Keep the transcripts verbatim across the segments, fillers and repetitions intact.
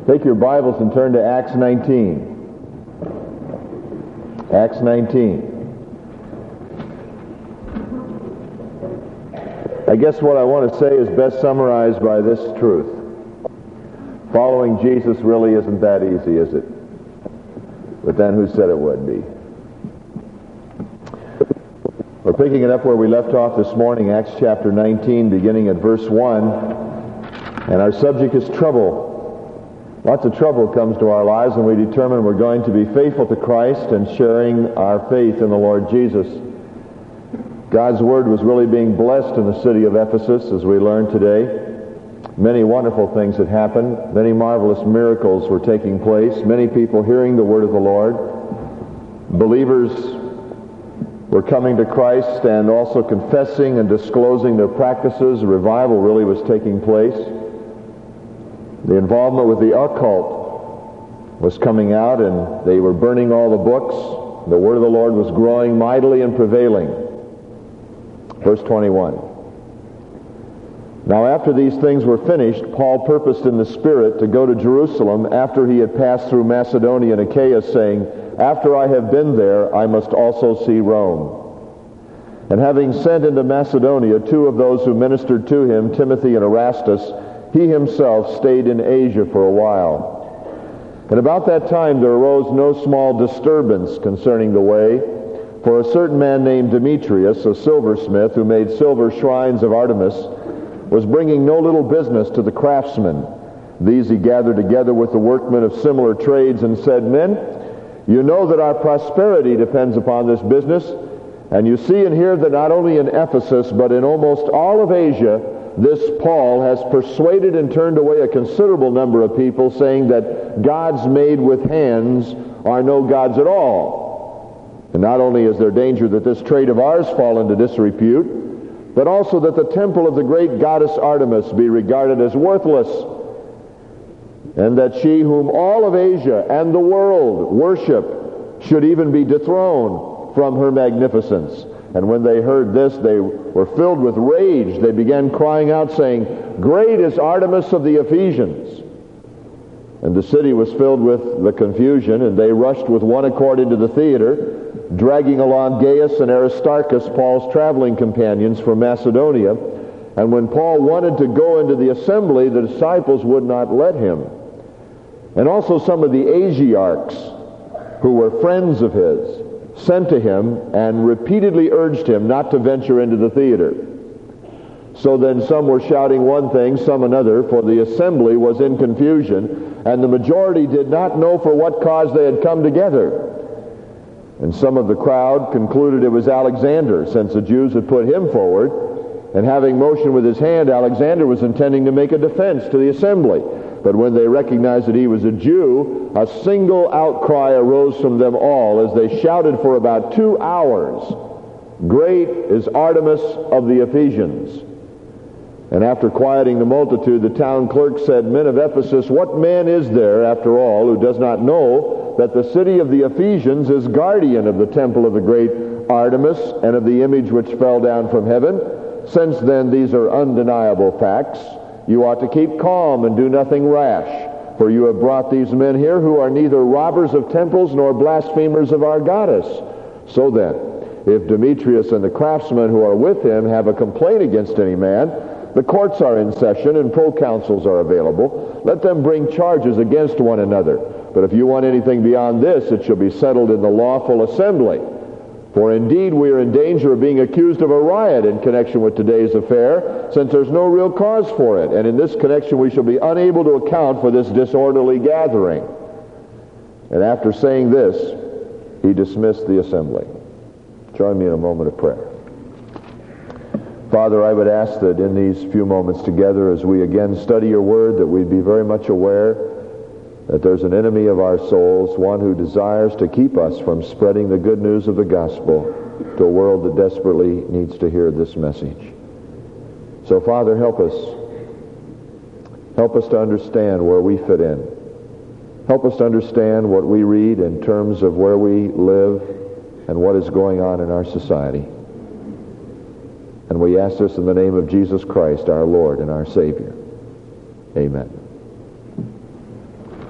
Take your Bibles and turn to Acts nineteen. Acts nineteen. I guess what I want to say is best summarized by this truth. Following Jesus really isn't that easy, is it? But then who said it would be? We're picking it up where we left off this morning, Acts chapter nineteen, beginning at verse one. And our subject is trouble. Lots of trouble comes to our lives when we determine we're going to be faithful to Christ and sharing our faith in the Lord Jesus. God's Word was really being blessed in the city of Ephesus, as we learned today. Many wonderful things had happened. Many marvelous miracles were taking place. Many people hearing the Word of the Lord. Believers were coming to Christ and also confessing and disclosing their practices. Revival really was taking place. The involvement with the occult was coming out, and they were burning all the books. The Word of the Lord was growing mightily and prevailing. Verse twenty-one. Now after these things were finished, Paul purposed in the Spirit to go to Jerusalem after he had passed through Macedonia and Achaia, saying, After I have been there, I must also see Rome. And having sent into Macedonia two of those who ministered to him, Timothy and Erastus, he himself stayed in Asia for a while. And about that time there arose no small disturbance concerning the way, for a certain man named Demetrius, a silversmith, who made silver shrines of Artemis, was bringing no little business to the craftsmen. These he gathered together with the workmen of similar trades and said, Men, you know that our prosperity depends upon this business, and you see and hear that not only in Ephesus, but in almost all of Asia, this Paul has persuaded and turned away a considerable number of people, saying that gods made with hands are no gods at all. And not only is there danger that this trade of ours fall into disrepute, but also that the temple of the great goddess Artemis be regarded as worthless, and that she whom all of Asia and the world worship should even be dethroned from her magnificence. And when they heard this, they were filled with rage. They began crying out, saying, Great is Artemis of the Ephesians. And the city was filled with the confusion, and they rushed with one accord into the theater, dragging along Gaius and Aristarchus, Paul's traveling companions from Macedonia. And when Paul wanted to go into the assembly, the disciples would not let him. And also some of the Asiarchs, who were friends of his, sent to him and repeatedly urged him not to venture into the theater. So then some were shouting one thing, some another, for the assembly was in confusion, and the majority did not know for what cause they had come together. And some of the crowd concluded it was Alexander, since the Jews had put him forward, and having motioned with his hand, Alexander was intending to make a defense to the assembly. But when they recognized that he was a Jew, a single outcry arose from them all as they shouted for about two hours, Great is Artemis of the Ephesians. And after quieting the multitude, the town clerk said, Men of Ephesus, what man is there, after all, who does not know that the city of the Ephesians is guardian of the temple of the great Artemis and of the image which fell down from heaven? Since then these are undeniable facts, you ought to keep calm and do nothing rash, for you have brought these men here who are neither robbers of temples nor blasphemers of our goddess. So then, if Demetrius and the craftsmen who are with him have a complaint against any man, the courts are in session and proconsuls are available. Let them bring charges against one another. But if you want anything beyond this, it shall be settled in the lawful assembly. For indeed we are in danger of being accused of a riot in connection with today's affair, since there's no real cause for it. And in this connection we shall be unable to account for this disorderly gathering. And after saying this, he dismissed the assembly. Join me in a moment of prayer. Father, I would ask that in these few moments together, as we again study your word, that we'd be very much aware that there's an enemy of our souls, one who desires to keep us from spreading the good news of the gospel to a world that desperately needs to hear this message. So, Father, help us. Help us to understand where we fit in. Help us to understand what we read in terms of where we live and what is going on in our society. And we ask this in the name of Jesus Christ, our Lord and our Savior. Amen.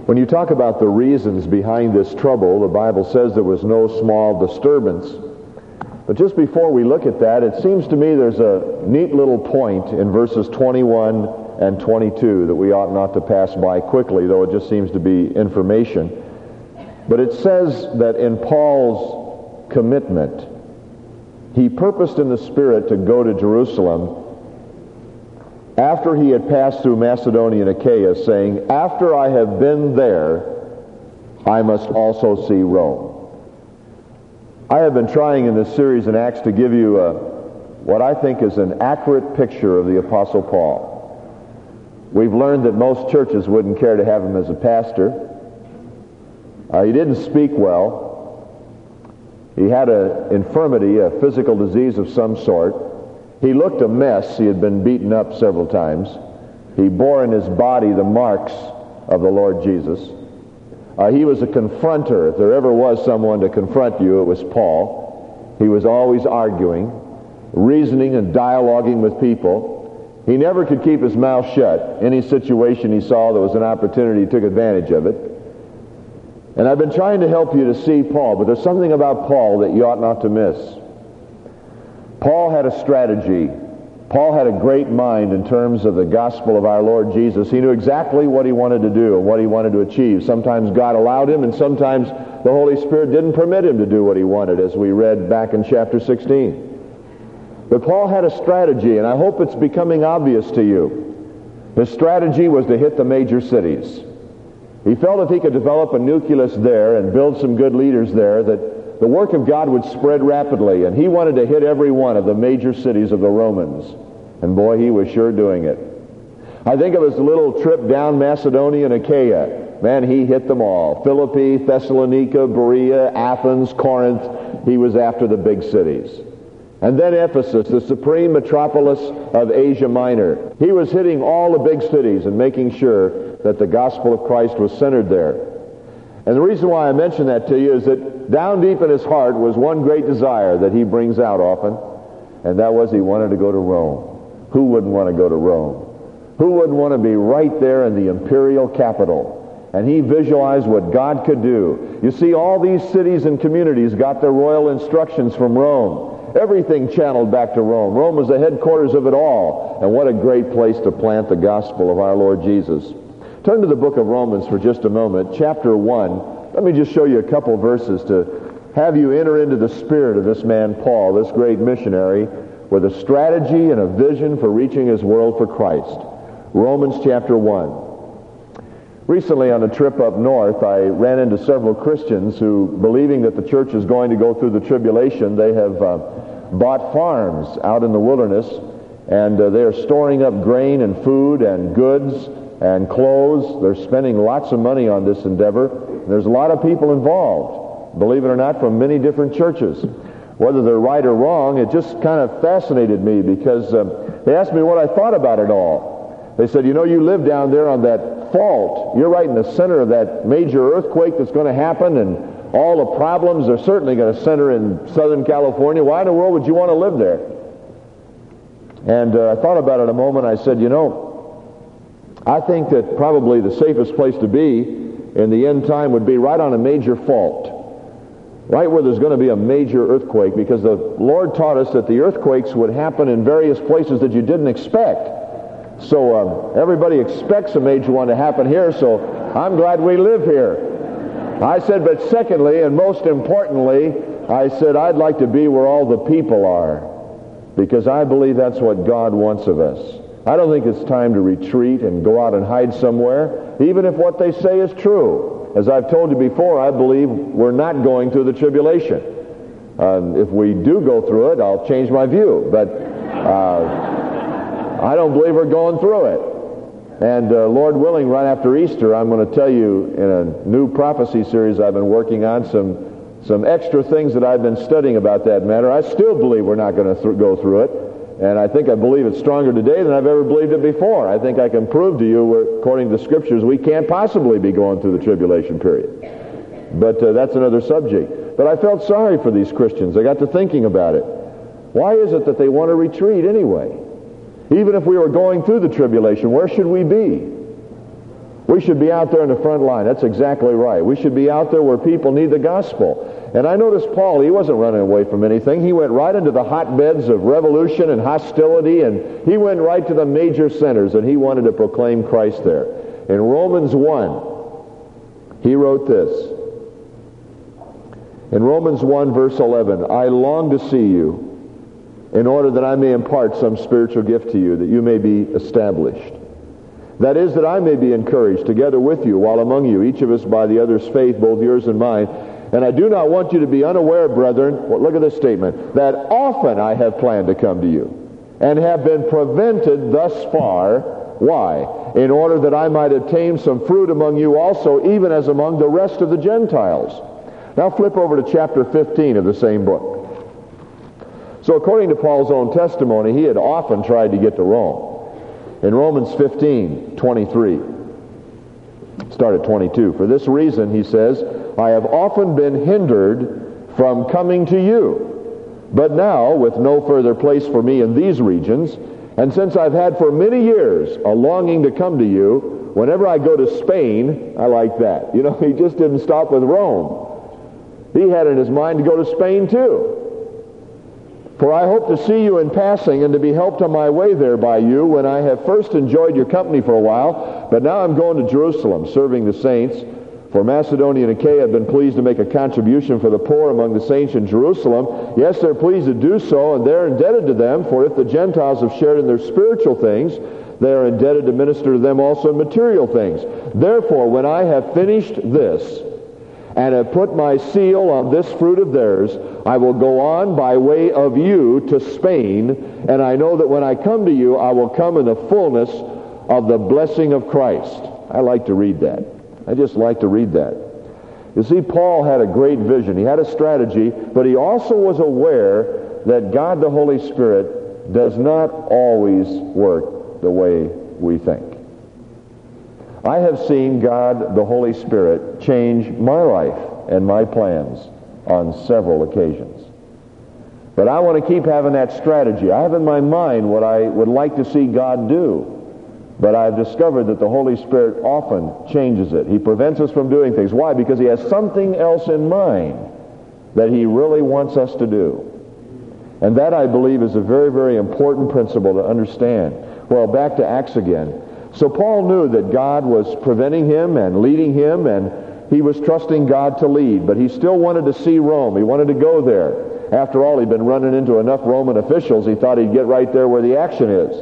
When you talk about the reasons behind this trouble, the Bible says there was no small disturbance. But just before we look at that, it seems to me there's a neat little point in verses twenty-one and twenty-two that we ought not to pass by quickly, though it just seems to be information. But it says that in Paul's commitment, he purposed in the Spirit to go to Jerusalem after he had passed through Macedonia and Achaia, saying, "After I have been there, I must also see Rome." I have been trying in this series in Acts to give you a, what I think is an accurate picture of the Apostle Paul. We've learned that most churches wouldn't care to have him as a pastor. Uh, he didn't speak well. He had an infirmity, a physical disease of some sort. He looked a mess. He had been beaten up several times. He bore in his body the marks of the Lord Jesus. Uh, he was a confronter. If there ever was someone to confront you, it was Paul. He was always arguing, reasoning and dialoguing with people. He never could keep his mouth shut. Any situation he saw there was an opportunity, he took advantage of it. And I've been trying to help you to see Paul, but there's something about Paul that you ought not to miss. Paul had a strategy. Paul had a great mind in terms of the gospel of our Lord Jesus. He knew exactly what he wanted to do and what he wanted to achieve. Sometimes God allowed him, and sometimes the Holy Spirit didn't permit him to do what he wanted, as we read back in chapter sixteen. But Paul had a strategy, and I hope it's becoming obvious to you. His strategy was to hit the major cities. He felt if he could develop a nucleus there and build some good leaders there, that the work of God would spread rapidly, and he wanted to hit every one of the major cities of the Romans. And boy, he was sure doing it. I think of his little trip down Macedonia and Achaia. Man, he hit them all. Philippi, Thessalonica, Berea, Athens, Corinth. He was after the big cities. And then Ephesus, the supreme metropolis of Asia Minor. He was hitting all the big cities and making sure that the gospel of Christ was centered there. And the reason why I mention that to you is that down deep in his heart was one great desire that he brings out often, and that was he wanted to go to Rome. Who wouldn't want to go to Rome? Who wouldn't want to be right there in the imperial capital? And he visualized what God could do. You see, all these cities and communities got their royal instructions from Rome. Everything channeled back to Rome. Rome was the headquarters of it all. And what a great place to plant the gospel of our Lord Jesus. Turn to the book of Romans for just a moment, chapter one. Let me just show you a couple verses to have you enter into the spirit of this man Paul, this great missionary, with a strategy and a vision for reaching his world for Christ. Romans chapter one. Recently on a trip up north, I ran into several Christians who, believing that the church is going to go through the tribulation, they have uh, bought farms out in the wilderness, and uh, they are storing up grain and food and goods and clothes. They're spending lots of money on this endeavor. There's a lot of people involved, believe it or not, from many different churches. Whether they're right or wrong, it just kind of fascinated me because uh, they asked me what I thought about it all. They said, you know, you live down there on that fault. You're right in the center of that major earthquake that's going to happen, and all the problems are certainly going to center in Southern California. Why in the world would you want to live there? And uh, I thought about it a moment. I said, you know, I think that probably the safest place to be in the end time would be right on a major fault, right where there's going to be a major earthquake, because the Lord taught us that the earthquakes would happen in various places that you didn't expect. So um, everybody expects a major one to happen here, so I'm glad we live here. I said, but secondly, and most importantly, I said, I'd like to be where all the people are, because I believe that's what God wants of us. I don't think it's time to retreat and go out and hide somewhere, even if what they say is true. As I've told you before, I believe we're not going through the tribulation. Um, if we do go through it, I'll change my view, but uh, I don't believe we're going through it. And uh, Lord willing, right after Easter, I'm going to tell you in a new prophecy series I've been working on some some extra things that I've been studying about that matter. I still believe we're not going to th- go through it. And I think I believe it stronger today than I've ever believed it before. I think I can prove to you, according to the Scriptures, we can't possibly be going through the tribulation period. But uh, that's another subject. But I felt sorry for these Christians. I got to thinking about it. Why is it that they want to retreat anyway? Even if we were going through the tribulation, where should we be? We should be out there in the front line. That's exactly right. We should be out there where people need the gospel. And I noticed Paul, he wasn't running away from anything. He went right into the hotbeds of revolution and hostility, and he went right to the major centers, and he wanted to proclaim Christ there. In Romans one, he wrote this. In Romans one, verse eleven, I long to see you in order that I may impart some spiritual gift to you, that you may be established. That is, that I may be encouraged together with you while among you, each of us by the other's faith, both yours and mine. And I do not want you to be unaware, brethren, well, look at this statement, that often I have planned to come to you, and have been prevented thus far. Why? In order that I might obtain some fruit among you also, even as among the rest of the Gentiles. Now flip over to chapter fifteen of the same book. So according to Paul's own testimony, he had often tried to get to Rome. In Romans fifteen, twenty-three, start at twenty-two. For this reason, he says, I have often been hindered from coming to you, but now, with no further place for me in these regions, and since I've had for many years a longing to come to you, whenever I go to Spain, I like that. You know, he just didn't stop with Rome. He had in his mind to go to Spain too. For I hope to see you in passing and to be helped on my way there by you when I have first enjoyed your company for a while. But now I'm going to Jerusalem, serving the saints. For Macedonia and Achaia have been pleased to make a contribution for the poor among the saints in Jerusalem. Yes, they're pleased to do so, and they're indebted to them. For if the Gentiles have shared in their spiritual things, they are indebted to minister to them also in material things. Therefore, when I have finished this, and have put my seal on this fruit of theirs, I will go on by way of you to Spain, and I know that when I come to you, I will come in the fullness of the blessing of Christ. I like to read that. I just like to read that. You see, Paul had a great vision. He had a strategy, but he also was aware that God the Holy Spirit does not always work the way we think. I have seen God, the Holy Spirit, change my life and my plans on several occasions. But I want to keep having that strategy. I have in my mind what I would like to see God do. But I've discovered that the Holy Spirit often changes it. He prevents us from doing things. Why? Because he has something else in mind that he really wants us to do. And that, I believe, is a very, very important principle to understand. Well, back to Acts again. So Paul knew that God was preventing him and leading him, and he was trusting God to lead. But he still wanted to see Rome. He wanted to go there. After all, he'd been running into enough Roman officials, he thought he'd get right there where the action is.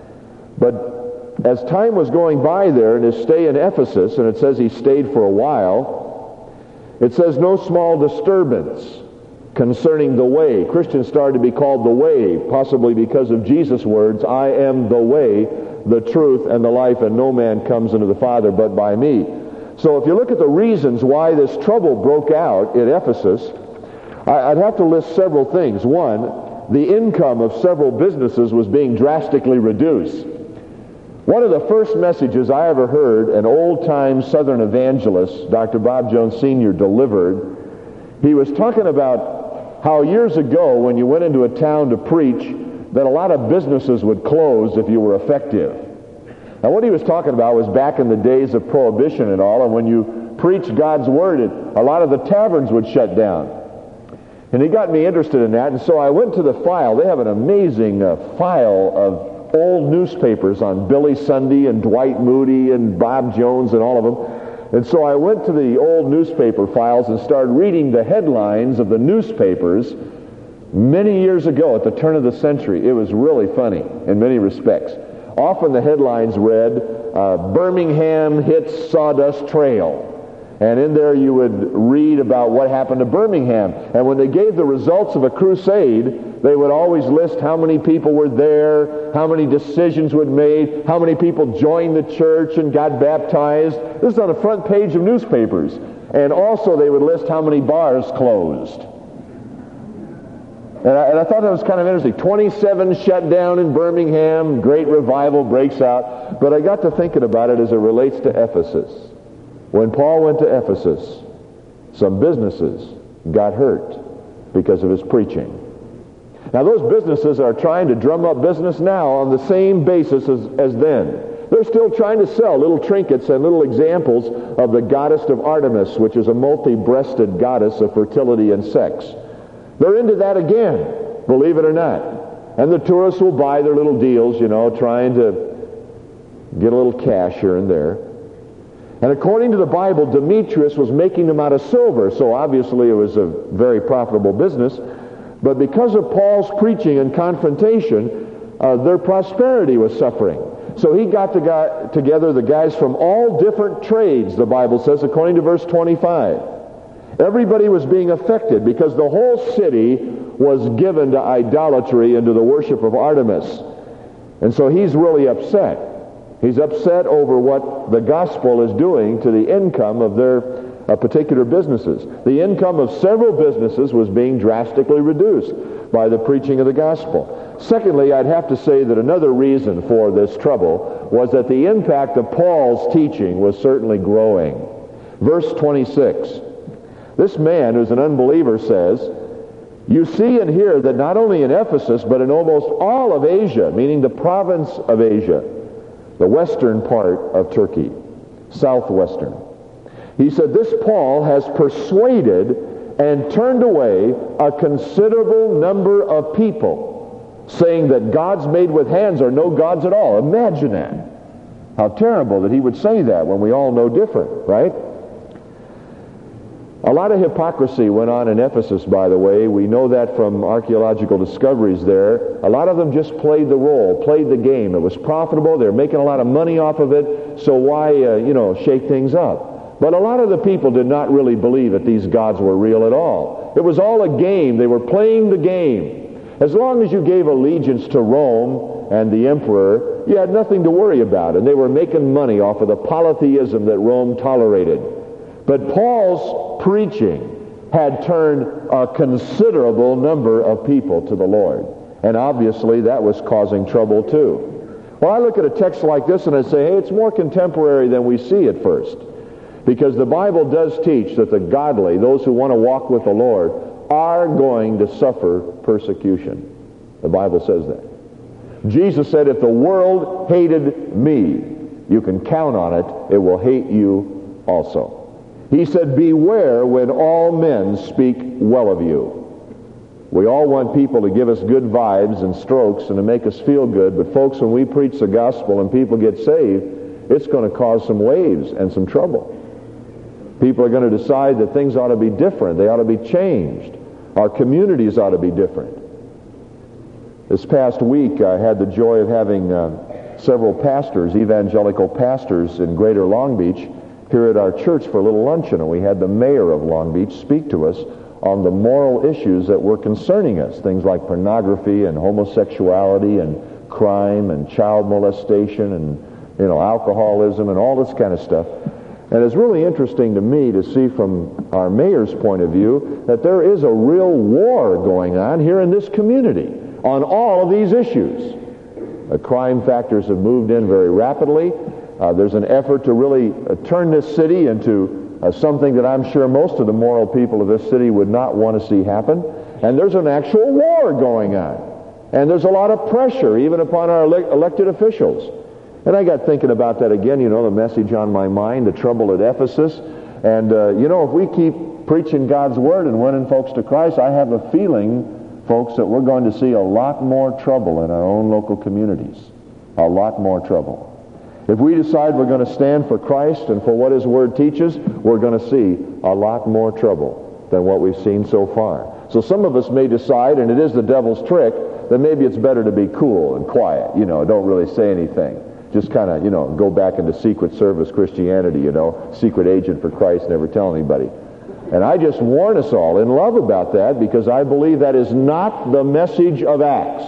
But as time was going by there in his stay in Ephesus, and it says he stayed for a while, it says no small disturbance concerning the way. Christians started to be called the way, possibly because of Jesus' words, I am the way, the truth, and the life, and no man comes unto the Father but by me. So if you look at the reasons why this trouble broke out in Ephesus, I'd have to list several things. One, the income of several businesses was being drastically reduced. One of the first messages I ever heard an old-time Southern evangelist, Doctor Bob Jones Senior, delivered, he was talking about how years ago when you went into a town to preach, that a lot of businesses would close if you were effective. Now what he was talking about was back in the days of Prohibition and all, and when you preached God's Word, it, a lot of the taverns would shut down. And he got me interested in that, and so I went to the file. They have an amazing uh, file of old newspapers on Billy Sunday and Dwight Moody and Bob Jones and all of them. And so I went to the old newspaper files and started reading the headlines of the newspapers many years ago at the turn of the century. It was really funny in many respects. Often the headlines read, uh, Birmingham hits sawdust trail. And in there you would read about what happened to Birmingham. And when they gave the results of a crusade, they would always list how many people were there, how many decisions were made, how many people joined the church and got baptized. This is on the front page of newspapers. And also they would list how many bars closed. And I, and I thought that was kind of interesting. twenty-seven shut down in Birmingham, great revival breaks out. But I got to thinking about it as it relates to Ephesus. When Paul went to Ephesus, some businesses got hurt because of his preaching. Now those businesses are trying to drum up business now on the same basis as, as then. They're still trying to sell little trinkets and little examples of the goddess of Artemis, which is a multi-breasted goddess of fertility and sex. They're into that again, believe it or not. And the tourists will buy their little deals, you know, trying to get a little cash here and there. And according to the Bible, Demetrius was making them out of silver, so obviously it was a very profitable business. But because of Paul's preaching and confrontation, uh, their prosperity was suffering. So he got to guy, together the guys from all different trades, the Bible says, according to verse twenty-five. Everybody was being affected because the whole city was given to idolatry and to the worship of Artemis. And so he's really upset. He's upset over what the gospel is doing to the income of their uh, particular businesses. The income of several businesses was being drastically reduced by the preaching of the gospel. Secondly, I'd have to say that another reason for this trouble was that the impact of Paul's teaching was certainly growing. Verse twenty-six. This man, who's an unbeliever, says, "You see and hear that not only in Ephesus, but in almost all of Asia," meaning the province of Asia, the western part of Turkey, southwestern. He said, "This Paul has persuaded and turned away a considerable number of people, saying that gods made with hands are no gods at all." Imagine that. How terrible that he would say that when we all know different, right? A lot of hypocrisy went on in Ephesus, by the way. We know that from archaeological discoveries there. A lot of them just played the role, played the game. It was profitable. They were making a lot of money off of it, so why, uh, you know, shake things up? But a lot of the people did not really believe that these gods were real at all. It was all a game. They were playing the game. As long as you gave allegiance to Rome and the emperor, you had nothing to worry about. And they were making money off of the polytheism that Rome tolerated. But Paul's preaching had turned a considerable number of people to the Lord. And obviously that was causing trouble too. Well, I look at a text like this and I say, hey, it's more contemporary than we see at first. Because the Bible does teach that the godly, those who want to walk with the Lord, are going to suffer persecution. The Bible says that. Jesus said, if the world hated me, you can count on it, it will hate you also. He said, beware when all men speak well of you. We all want people to give us good vibes and strokes and to make us feel good, but folks, when we preach the gospel and people get saved, it's going to cause some waves and some trouble. People are going to decide that things ought to be different. They ought to be changed. Our communities ought to be different. This past week, I had the joy of having uh, several pastors, evangelical pastors in Greater Long Beach, here at our church for a little luncheon, and we had the mayor of Long Beach speak to us on the moral issues that were concerning us, things like pornography and homosexuality and crime and child molestation and, you know, alcoholism and all this kind of stuff. And it's really interesting to me to see from our mayor's point of view that there is a real war going on here in this community on all of these issues. The crime factors have moved in very rapidly. Uh, there's an effort to really uh, turn this city into uh, something that I'm sure most of the moral people of this city would not want to see happen. And there's an actual war going on. And there's a lot of pressure even upon our ele- elected officials. And I got thinking about that again, you know, the message on my mind, the trouble at Ephesus. And, uh, you know, if we keep preaching God's Word and winning folks to Christ, I have a feeling, folks, that we're going to see a lot more trouble in our own local communities. A lot more trouble. If we decide we're going to stand for Christ and for what His Word teaches, we're going to see a lot more trouble than what we've seen so far. So some of us may decide, and it is the devil's trick, that maybe it's better to be cool and quiet, you know, don't really say anything. Just kind of, you know, go back into Secret Service Christianity, you know, secret agent for Christ, never tell anybody. And I just warn us all in love about that because I believe that is not the message of Acts.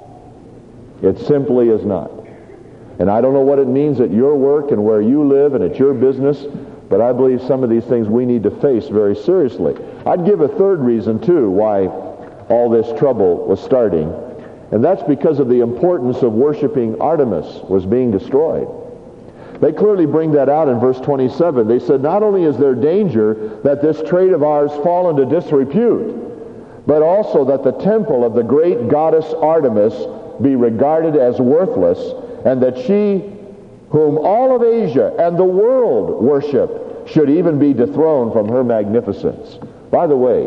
It simply is not. And I don't know what it means at your work and where you live and at your business, but I believe some of these things we need to face very seriously. I'd give a third reason, too, why all this trouble was starting. And that's because of the importance of worshiping Artemis was being destroyed. They clearly bring that out in verse twenty-seven. They said, not only is there danger that this trade of ours fall into disrepute, but also that the temple of the great goddess Artemis be regarded as worthless, and that she whom all of Asia and the world worship, should even be dethroned from her magnificence. By the way,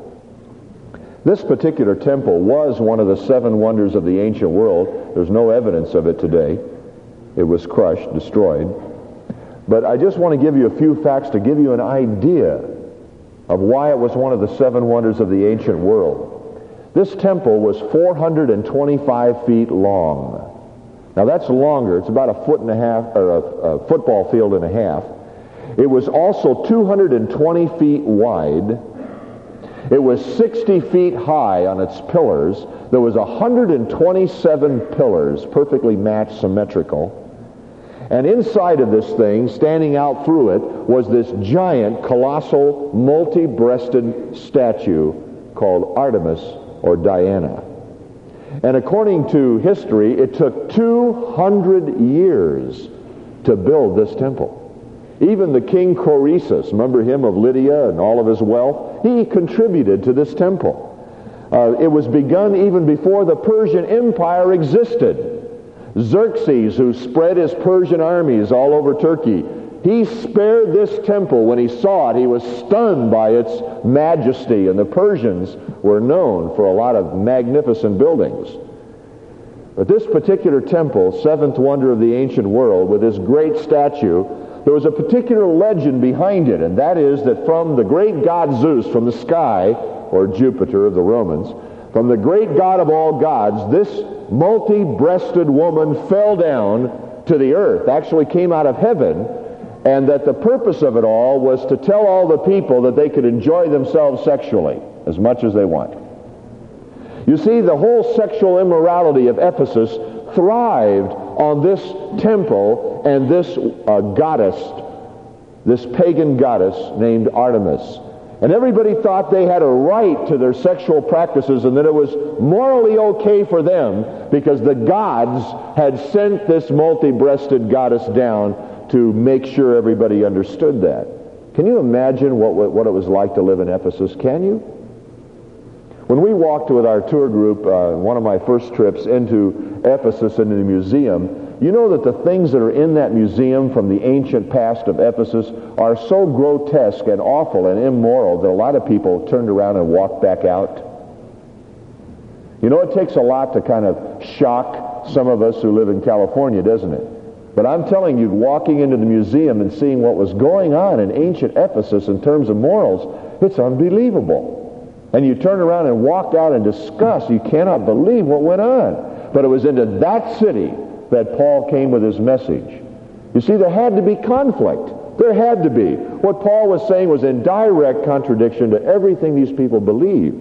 this particular temple was one of the seven wonders of the ancient world. There's no evidence of it today. It was crushed, destroyed. But I just want to give you a few facts to give you an idea of why it was one of the seven wonders of the ancient world. This temple was four hundred twenty-five feet long. Now that's longer. It's about a foot and a half, or a, a football field and a half. It was also two hundred twenty feet wide. It was sixty feet high on its pillars. There was one hundred twenty-seven pillars, perfectly matched, symmetrical. And inside of this thing, standing out through it, was this giant, colossal, multi-breasted statue called Artemis or Diana. And according to history, it took two hundred years to build this temple. Even the king Croesus, remember him of Lydia and all of his wealth? He contributed to this temple. Uh, it was begun even before the Persian Empire existed. Xerxes, who spread his Persian armies all over Turkey, he spared this temple. When he saw it, he was stunned by its majesty, and the Persians were known for a lot of magnificent buildings. But this particular temple, seventh wonder of the ancient world, with this great statue, there was a particular legend behind it, and that is that from the great god Zeus from the sky, or Jupiter of the Romans, from the great god of all gods, this multi-breasted woman fell down to the earth, actually came out of heaven, and that the purpose of it all was to tell all the people that they could enjoy themselves sexually as much as they want. You see, the whole sexual immorality of Ephesus thrived on this temple and this uh, goddess, this pagan goddess named Artemis. And everybody thought they had a right to their sexual practices and that it was morally okay for them because the gods had sent this multi-breasted goddess down to make sure everybody understood that. Can you imagine what, what it was like to live in Ephesus? Can you? When we walked with our tour group, uh, one of my first trips into Ephesus into the museum, you know that the things that are in that museum from the ancient past of Ephesus are so grotesque and awful and immoral that a lot of people turned around and walked back out. You know, it takes a lot to kind of shock some of us who live in California, doesn't it? But I'm telling you, walking into the museum and seeing what was going on in ancient Ephesus in terms of morals, it's unbelievable. And you turn around and walk out in disgust. You cannot believe what went on. But it was into that city that Paul came with his message. You see, there had to be conflict. There had to be. What Paul was saying was in direct contradiction to everything these people believed.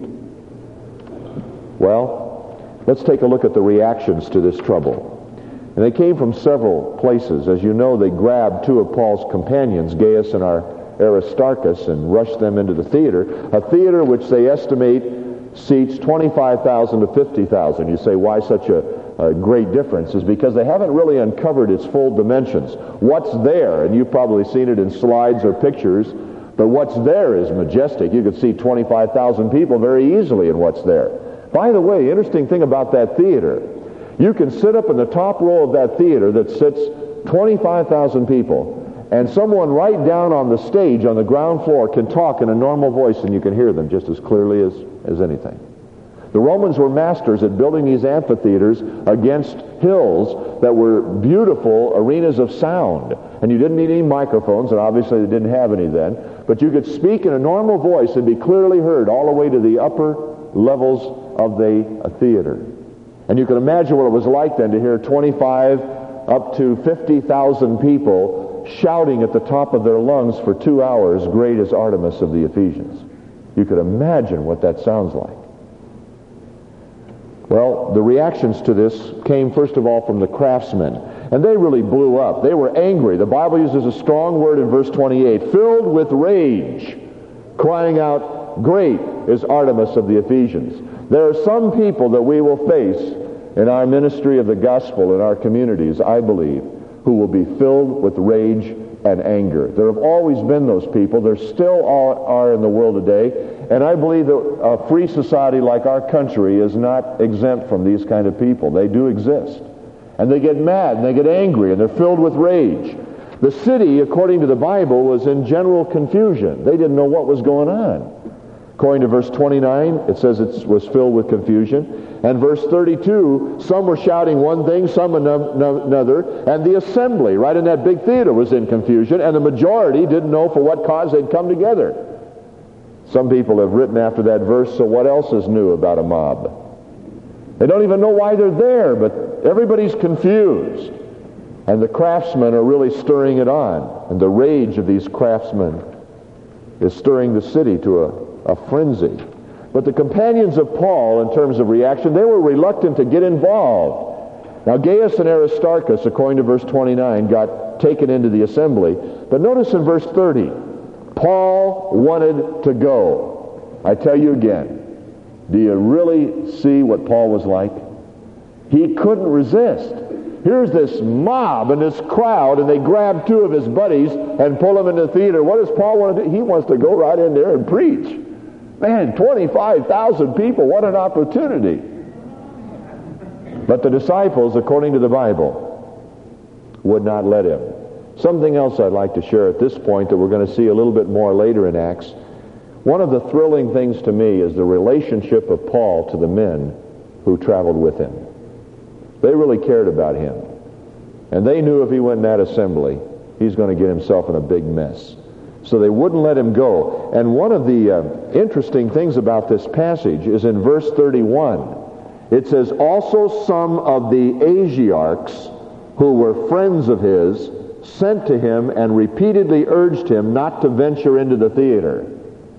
Well, let's take a look at the reactions to this trouble. And they came from several places. As you know, they grabbed two of Paul's companions, Gaius and our Aristarchus, and rushed them into the theater, a theater which they estimate seats twenty-five thousand to fifty thousand. You say, why such a, a great difference? Is because they haven't really uncovered its full dimensions. What's there, and you've probably seen it in slides or pictures, but what's there is majestic. You could see twenty-five thousand people very easily in what's there. By the way, interesting thing about that theater, you can sit up in the top row of that theater that sits twenty-five thousand people, and someone right down on the stage on the ground floor can talk in a normal voice and you can hear them just as clearly as, as anything. The Romans were masters at building these amphitheaters against hills that were beautiful arenas of sound. And you didn't need any microphones, and obviously they didn't have any then, but you could speak in a normal voice and be clearly heard all the way to the upper levels of the uh, theater. And you can imagine what it was like then to hear twenty-five up to fifty thousand people shouting at the top of their lungs for two hours, "Great is Artemis of the Ephesians." You could imagine what that sounds like. Well, the reactions to this came first of all from the craftsmen, and they really blew up. They were angry. The Bible uses a strong word in verse twenty-eight, filled with rage, crying out, "Great is Artemis of the Ephesians." There are some people that we will face in our ministry of the gospel in our communities, I believe, who will be filled with rage and anger. There have always been those people. There still are, are in the world today. And I believe that a free society like our country is not exempt from these kind of people. They do exist. And they get mad and they get angry and they're filled with rage. The city, according to the Bible, was in general confusion. They didn't know what was going on. According to verse twenty-nine, it says it was filled with confusion. And verse thirty-two, some were shouting one thing, some another. And the assembly, right in that big theater, was in confusion. And the majority didn't know for what cause they'd come together. Some people have written after that verse, so what else is new about a mob? They don't even know why they're there, but everybody's confused. And the craftsmen are really stirring it on. And the rage of these craftsmen is stirring the city to a a frenzy. But the companions of Paul, in terms of reaction, they were reluctant to get involved. Now Gaius and Aristarchus, according to verse twenty-nine, got taken into the assembly. But notice in verse thirty, Paul wanted to go. I tell you again, do you really see what Paul was like? He couldn't resist. Here's this mob and this crowd, and they grab two of his buddies and pull them into the theater. What does Paul want to do? He wants to go right in there and preach. Man, twenty-five thousand people, what an opportunity. But the disciples, according to the Bible, would not let him. Something else I'd like to share at this point that we're going to see a little bit more later in Acts. One of the thrilling things to me is the relationship of Paul to the men who traveled with him. They really cared about him. And they knew if he went in that assembly, he's going to get himself in a big mess. So they wouldn't let him go. And one of the uh, interesting things about this passage is in verse thirty-one. It says, also some of the Asiarchs who were friends of his sent to him and repeatedly urged him not to venture into the theater.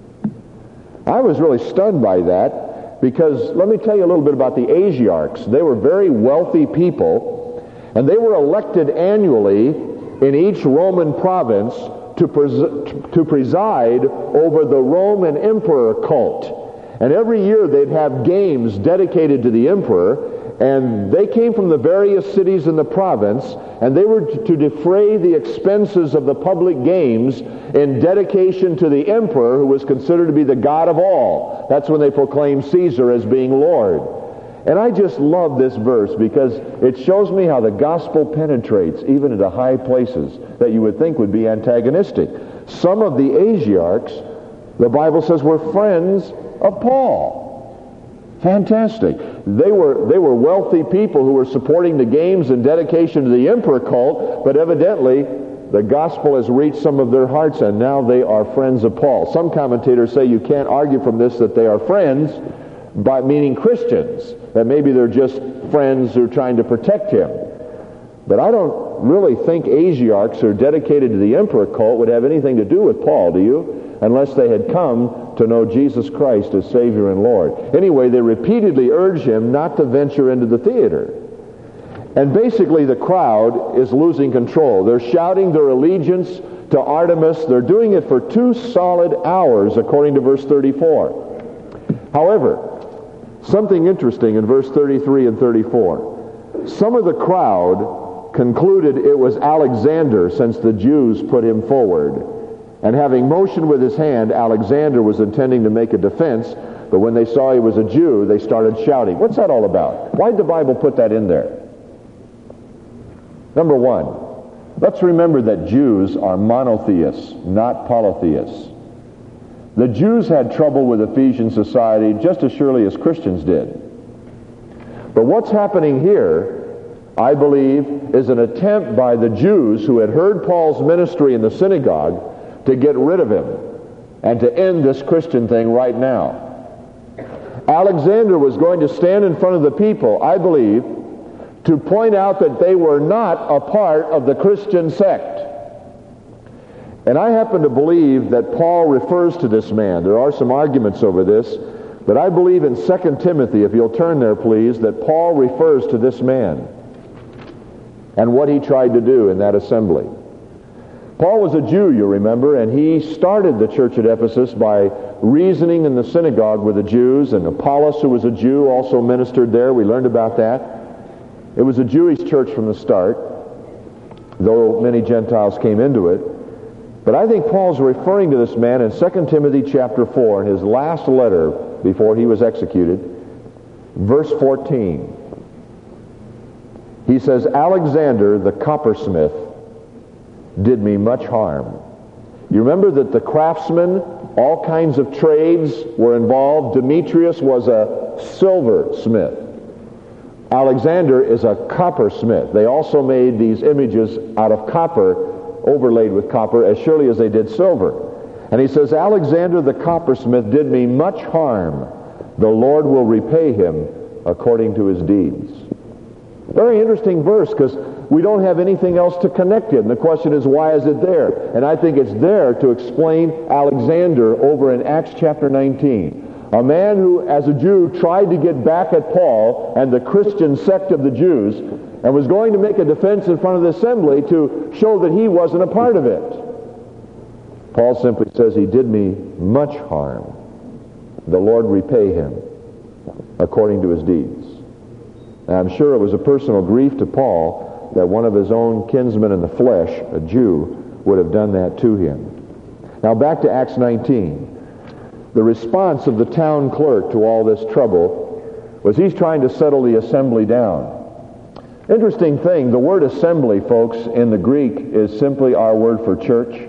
I was really stunned by that because let me tell you a little bit about the Asiarchs. They were very wealthy people, and they were elected annually in each Roman province to, pres- to preside over the Roman emperor cult. And every year they'd have games dedicated to the emperor, and they came from the various cities in the province, and they were to, to defray the expenses of the public games in dedication to the emperor, who was considered to be the God of all. That's when they proclaimed Caesar as being Lord. And I just love this verse because it shows me how the gospel penetrates even into high places that you would think would be antagonistic. Some of the Asiarchs, the Bible says, were friends of Paul. Fantastic. They were they were wealthy people who were supporting the games in dedication to the emperor cult, but evidently the gospel has reached some of their hearts, and now they are friends of Paul. Some commentators say you can't argue from this that they are friends, by meaning Christians, that maybe they're just friends who are trying to protect him. But I don't really think Asiarchs who are dedicated to the emperor cult would have anything to do with Paul, do you? Unless they had come to know Jesus Christ as Savior and Lord. Anyway, they repeatedly urge him not to venture into the theater. And basically the crowd is losing control. They're shouting their allegiance to Artemis. They're doing it for two solid hours, according to verse thirty-four. However, something interesting in verse thirty-three and thirty-four. Some of the crowd concluded it was Alexander, since the Jews put him forward. And having motioned with his hand, Alexander was intending to make a defense, but when they saw he was a Jew, they started shouting. What's that all about? Why did the Bible put that in there? Number one, let's remember that Jews are monotheists, not polytheists. The Jews had trouble with Ephesian society just as surely as Christians did. But what's happening here, I believe, is an attempt by the Jews who had heard Paul's ministry in the synagogue to get rid of him and to end this Christian thing right now. Alexander was going to stand in front of the people, I believe, to point out that they were not a part of the Christian sect. And I happen to believe that Paul refers to this man. There are some arguments over this, but I believe in Second Timothy, if you'll turn there please, that Paul refers to this man and what he tried to do in that assembly. Paul was a Jew, you remember, and he started the church at Ephesus by reasoning in the synagogue with the Jews, and Apollos, who was a Jew, also ministered there. We learned about that. It was a Jewish church from the start, though many Gentiles came into it. But I think Paul's referring to this man in Second Timothy chapter four, in his last letter before he was executed, verse fourteen. He says, Alexander the coppersmith did me much harm. You remember that the craftsmen, all kinds of trades were involved. Demetrius was a silversmith. Alexander is a coppersmith. They also made these images out of copper, overlaid with copper, as surely as they did silver. And he says, Alexander the coppersmith did me much harm. The Lord will repay him according to his deeds. Very interesting verse, because we don't have anything else to connect it. And the question is, why is it there? And I think it's there to explain Alexander over in Acts chapter nineteen. A man who, as a Jew, tried to get back at Paul and the Christian sect of the Jews, and was going to make a defense in front of the assembly to show that he wasn't a part of it. Paul simply says, he did me much harm. The Lord repay him according to his deeds. And I'm sure it was a personal grief to Paul that one of his own kinsmen in the flesh, a Jew, would have done that to him. Now back to Acts nineteen. The response of the town clerk to all this trouble was he's trying to settle the assembly down. Interesting thing, the word assembly, folks, in the Greek is simply our word for church.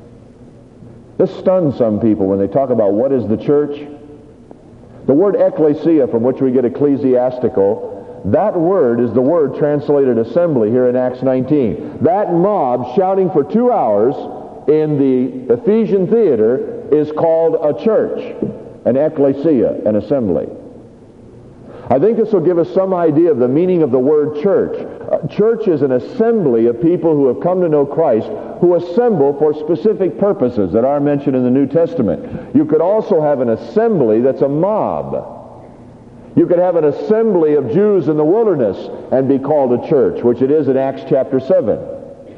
This stuns some people when they talk about what is the church. The word ecclesia, from which we get ecclesiastical, that word is the word translated assembly here in Acts nineteen. That mob shouting for two hours in the Ephesian theater is called a church, an ecclesia, an assembly. I think this will give us some idea of the meaning of the word church. Uh, church is an assembly of people who have come to know Christ, who assemble for specific purposes that are mentioned in the New Testament. You could also have an assembly that's a mob. You could have an assembly of Jews in the wilderness and be called a church, which it is in Acts chapter seven.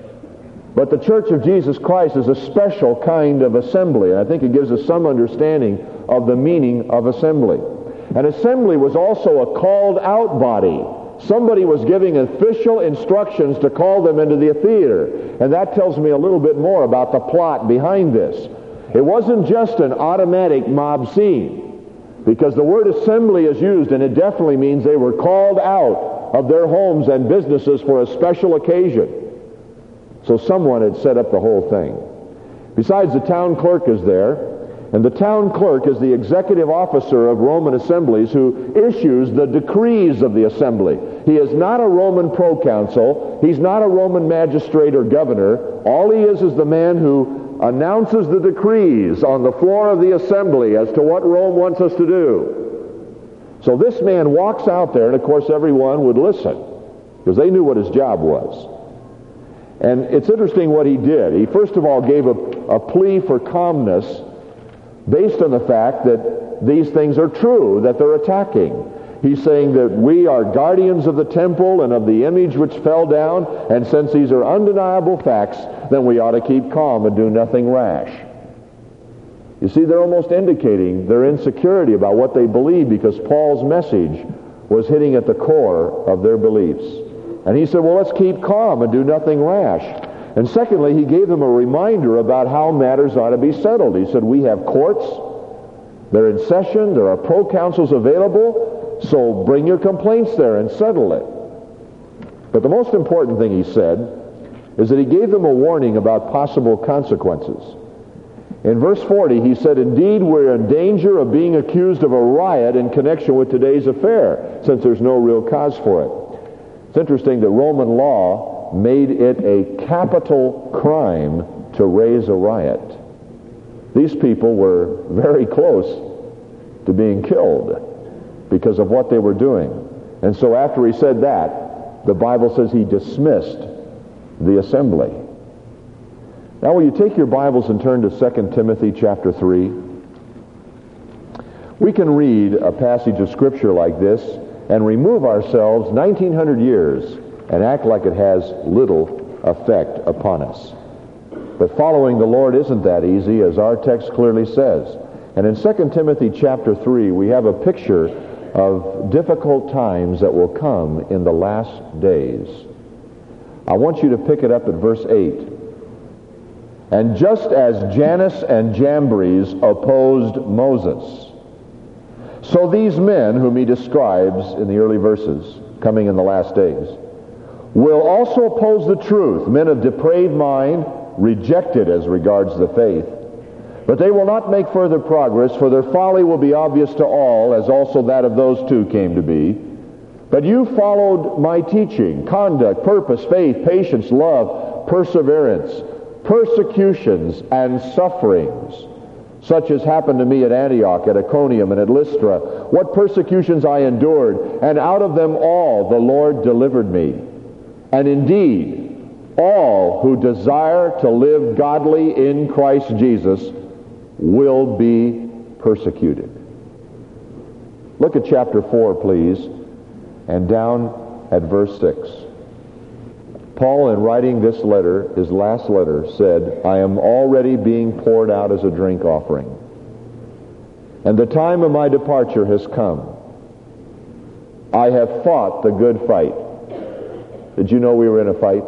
But the Church of Jesus Christ is a special kind of assembly, and I think it gives us some understanding of the meaning of assembly. An assembly was also a called out body. Somebody was giving official instructions to call them into the theater, and that tells me a little bit more about the plot behind this. It wasn't just an automatic mob scene, because the word assembly is used, and it definitely means they were called out of their homes and businesses for a special occasion. So someone had set up the whole thing. Besides, the town clerk is there, and the town clerk is the executive officer of Roman assemblies who issues the decrees of the assembly. He is not a Roman proconsul. He's not a Roman magistrate or governor. All he is is the man who announces the decrees on the floor of the assembly as to what Rome wants us to do. So this man walks out there, and of course everyone would listen, because they knew what his job was. And it's interesting what he did. He first of all gave a, a plea for calmness based on the fact that these things are true, that they're attacking. He's saying that we are guardians of the temple and of the image which fell down, and since these are undeniable facts, then we ought to keep calm and do nothing rash. You see, they're almost indicating their insecurity about what they believe, because Paul's message was hitting at the core of their beliefs. And he said, well, let's keep calm and do nothing rash. And secondly, he gave them a reminder about how matters ought to be settled. He said, we have courts, they're in session, there are proconsuls available, so bring your complaints there and settle it. But the most important thing he said is that he gave them a warning about possible consequences. In verse forty, he said, indeed, we're in danger of being accused of a riot in connection with today's affair, since there's no real cause for it. It's interesting that Roman law made it a capital crime to raise a riot. These people were very close to being killed because of what they were doing. And so after he said that, the Bible says he dismissed the assembly. Now will you take your Bibles and turn to Second Timothy chapter three? We can read a passage of Scripture like this and remove ourselves nineteen hundred years and act like it has little effect upon us. But following the Lord isn't that easy, as our text clearly says. And in Second Timothy chapter three, we have a picture of difficult times that will come in the last days. I want you to pick it up at verse eight. And just as Jannes and Jambres opposed Moses, so these men whom he describes in the early verses, coming in the last days, will also oppose the truth. Men of depraved mind reject it as regards the faith. But they will not make further progress, for their folly will be obvious to all, as also that of those two came to be. But you followed my teaching, conduct, purpose, faith, patience, love, perseverance, persecutions, and sufferings, such as happened to me at Antioch, at Iconium, and at Lystra. What persecutions I endured, and out of them all the Lord delivered me. And indeed, all who desire to live godly in Christ Jesus will be persecuted. Look at chapter four, please, and down at verse six. Paul, in writing this letter, his last letter, said, I am already being poured out as a drink offering, and the time of my departure has come. I have fought the good fight. Did you know we were in a fight?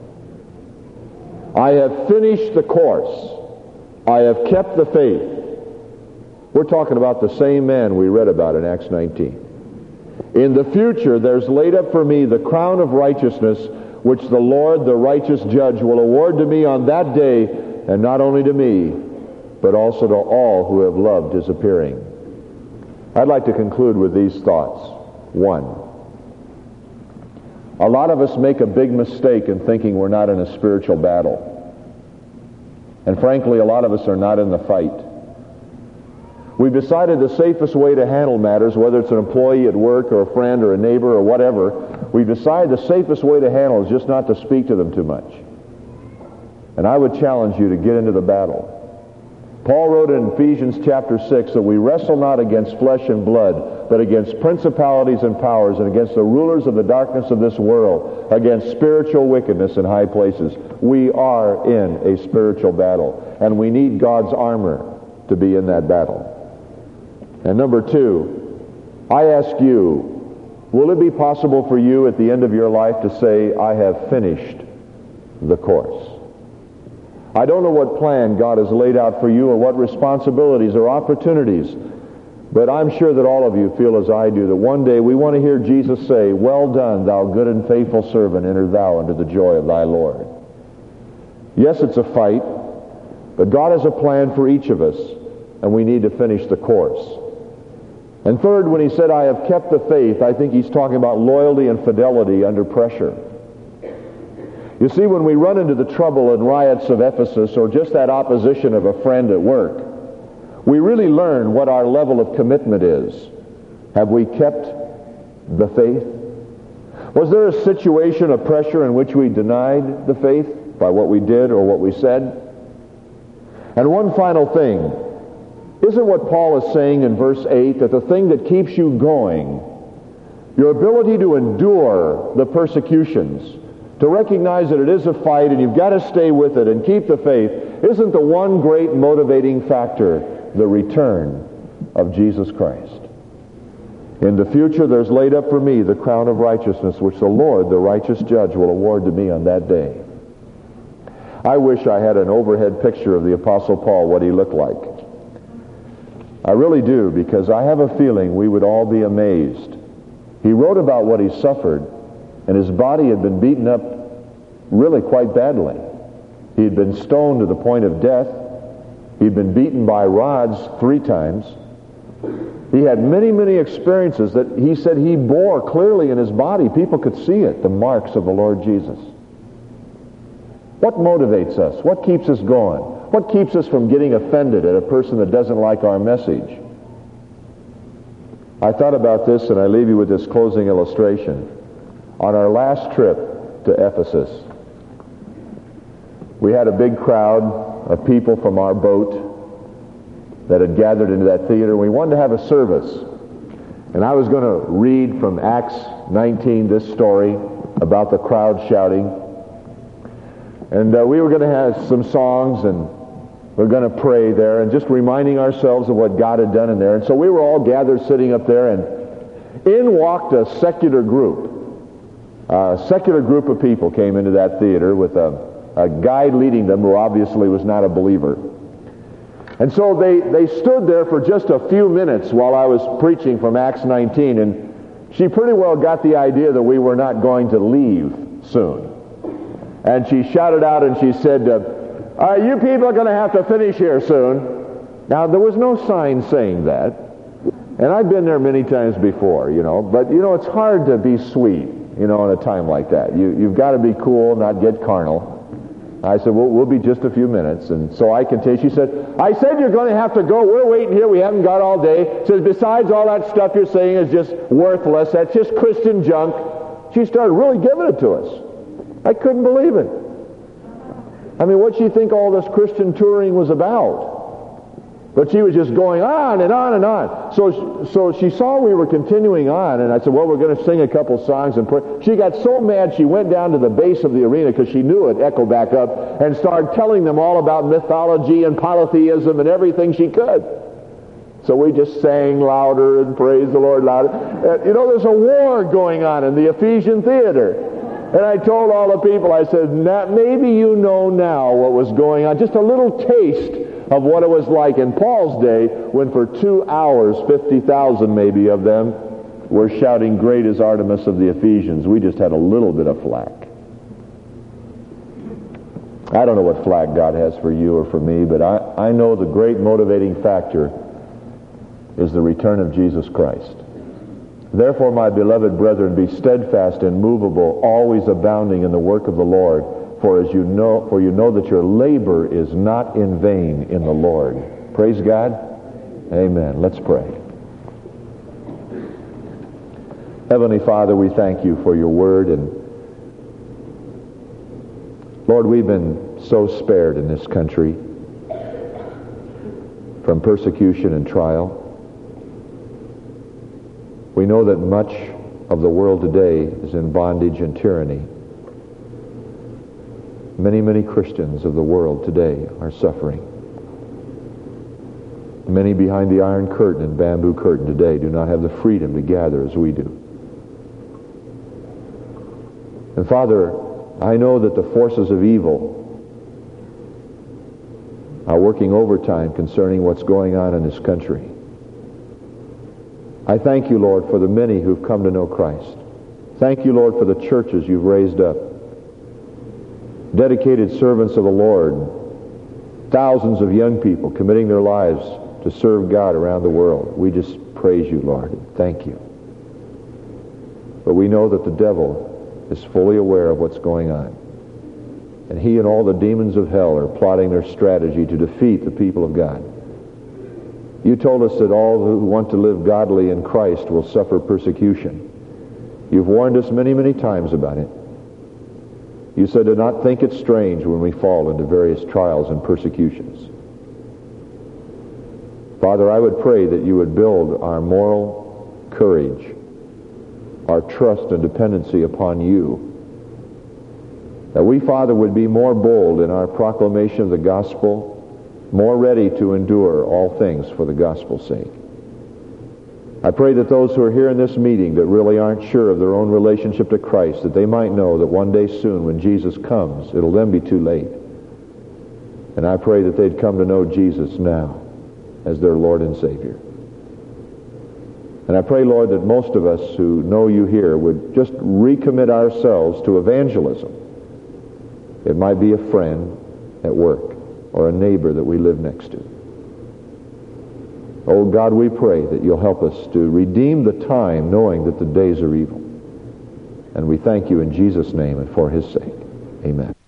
I have finished the course. I have kept the faith. We're talking about the same man we read about in Acts nineteen. In the future, there's laid up for me the crown of righteousness, which the Lord, the righteous judge, will award to me on that day, and not only to me, but also to all who have loved his appearing. I'd like to conclude with these thoughts. One, a lot of us make a big mistake in thinking we're not in a spiritual battle. And frankly, a lot of us are not in the fight. We've decided the safest way to handle matters, whether it's an employee at work or a friend or a neighbor or whatever, we've decided the safest way to handle is just not to speak to them too much. And I would challenge you to get into the battle. Paul wrote in Ephesians chapter six that we wrestle not against flesh and blood, but against principalities and powers, and against the rulers of the darkness of this world, against spiritual wickedness in high places. We are in a spiritual battle, and we need God's armor to be in that battle. And number two, I ask you, will it be possible for you at the end of your life to say, I have finished the course? I don't know what plan God has laid out for you or what responsibilities or opportunities, but I'm sure that all of you feel as I do, that one day we want to hear Jesus say, well done, thou good and faithful servant, enter thou into the joy of thy Lord. Yes, it's a fight, but God has a plan for each of us, and we need to finish the course. And third, when he said, I have kept the faith, I think he's talking about loyalty and fidelity under pressure. You see, when we run into the trouble and riots of Ephesus, or just that opposition of a friend at work, we really learn what our level of commitment is. Have we kept the faith? Was there a situation of pressure in which we denied the faith by what we did or what we said? And one final thing. Isn't what Paul is saying in verse eight that the thing that keeps you going, your ability to endure the persecutions, to recognize that it is a fight and you've got to stay with it and keep the faith, isn't the one great motivating factor the return of Jesus Christ? In the future there's laid up for me the crown of righteousness, which the Lord, the righteous judge, will award to me on that day. I wish I had an overhead picture of the Apostle Paul, what he looked like. I really do, because I have a feeling we would all be amazed. He wrote about what he suffered, and his body had been beaten up really quite badly. He had been stoned to the point of death. He'd been beaten by rods three times. He had many, many experiences that he said he bore clearly in his body. People could see it, the marks of the Lord Jesus. What motivates us? What keeps us going? What keeps us from getting offended at a person that doesn't like our message? I thought about this, and I leave you with this closing illustration. On our last trip to Ephesus, we had a big crowd of people from our boat that had gathered into that theater. We wanted to have a service. And I was going to read from Acts nineteen this story about the crowd shouting. And uh, we were going to have some songs, and we're going to pray there, and just reminding ourselves of what God had done in there. And so we were all gathered sitting up there, and in walked a secular group. A secular group of people came into that theater with a, a guide leading them who obviously was not a believer. And so they, they stood there for just a few minutes while I was preaching from Acts nineteen, and she pretty well got the idea that we were not going to leave. soon. And she shouted out and she said, uh, all right, you people are going to have to finish here soon. Now, there was no sign saying that. And I've been there many times before, you know. But, you know, it's hard to be sweet, you know, in a time like that. You, you've got to be cool, not get carnal. I said, well, we'll be just a few minutes. And so I continued. She said, I said you're going to have to go. We're waiting here. We haven't got all day. She says, besides, all that stuff you're saying is just worthless. That's just Christian junk. She started really giving it to us. I couldn't believe it. I mean, what'd she think all this Christian touring was about? But she was just going on and on and on. So, so she saw we were continuing on, and I said, well, we're going to sing a couple songs and pray. She got so mad she went down to the base of the arena because she knew it echo back up and started telling them all about mythology and polytheism and everything she could. So we just sang louder and praised the Lord louder. Uh, you know, there's a war going on in the Ephesian theater. And I told all the people, I said, maybe you know now what was going on. Just a little taste of what it was like in Paul's day when for two hours, fifty thousand maybe of them were shouting, great is Artemis of the Ephesians. We just had a little bit of flack. I don't know what flack God has for you or for me, but I, I know the great motivating factor is the return of Jesus Christ. Therefore, my beloved brethren, be steadfast, immovable, always abounding in the work of the Lord, for as you know, for you know that your labor is not in vain in the Lord. Praise God. Amen. Let's pray. Heavenly Father, we thank you for your word, and Lord, we've been so spared in this country from persecution and trial. We know that much of the world today is in bondage and tyranny. Many, many Christians of the world today are suffering. Many behind the iron curtain and bamboo curtain today do not have the freedom to gather as we do. And Father, I know that the forces of evil are working overtime concerning what's going on in this country. I thank you, Lord, for the many who've come to know Christ. Thank you, Lord, for the churches you've raised up. Dedicated servants of the Lord. Thousands of young people committing their lives to serve God around the world. We just praise you, Lord. Thank you. But we know that the devil is fully aware of what's going on. And he and all the demons of hell are plotting their strategy to defeat the people of God. You told us that all who want to live godly in Christ will suffer persecution. You've warned us many, many times about it. You said to not think it strange when we fall into various trials and persecutions. Father, I would pray that you would build our moral courage, our trust and dependency upon you. That we, Father, would be more bold in our proclamation of the gospel, more ready to endure all things for the gospel's sake. I pray that those who are here in this meeting that really aren't sure of their own relationship to Christ, that they might know that one day soon when Jesus comes, it'll then be too late. And I pray that they'd come to know Jesus now as their Lord and Savior. And I pray, Lord, that most of us who know you here would just recommit ourselves to evangelism. It might be a friend at work or a neighbor that we live next to. Oh God, we pray that you'll help us to redeem the time knowing that the days are evil. And we thank you in Jesus' name and for his sake. Amen.